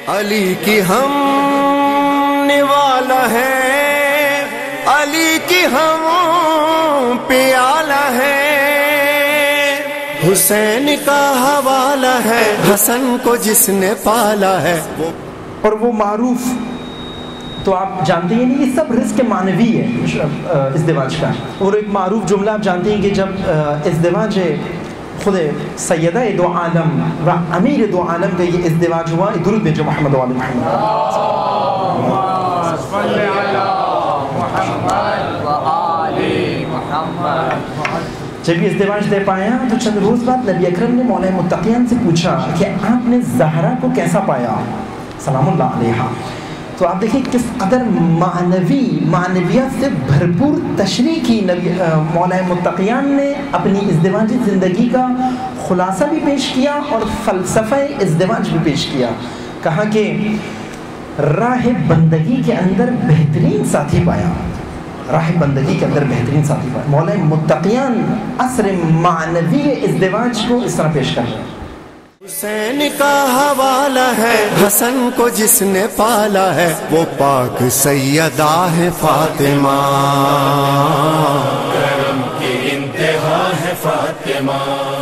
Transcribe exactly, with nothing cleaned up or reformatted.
علی کی ہم نوالا ہے، علی کی ہم پیالہ ہے، حسین کا حوالہ ہے، حسن کو جس نے پالا ہے۔ اور وہ معروف تو آپ جانتے ہیں نہیں، یہ سب رزق معنوی ہے ازدواج کا۔ اور ایک معروف جملہ آپ جانتے ہیں کہ جب ازدواج خود سیدہ دو عالم و امیر دو عالم کا یہ ازدواج ہوا، درود بھیجو محمد و آل محمد، جب یہ ازدواج دے پایا تو چند روز بعد نبی اکرم نے مولا متقیان سے پوچھا کہ آپ نے زہرا کو کیسا پایا سلام اللہ علیہا۔ تو آپ دیکھیں کس قدر معنوی معنویات سے بھرپور تشریح کی نبی مولا متقیان نے، اپنی ازدواجی زندگی کا خلاصہ بھی پیش کیا اور فلسفہ ازدواج بھی پیش کیا۔ کہا کہ راہ بندگی کے اندر بہترین ساتھی پایا، راہ بندگی کے اندر بہترین ساتھی پایا۔ مولا متقیان عصر معنوی ازدواج کو اس طرح پیش کر رہے ہیں۔ حسین کا حوالہ ہے، حسن کو جس نے پالا ہے، وہ پاک سیدہ ہے فاطمہ، کرم کی انتہا ہے فاطمہ۔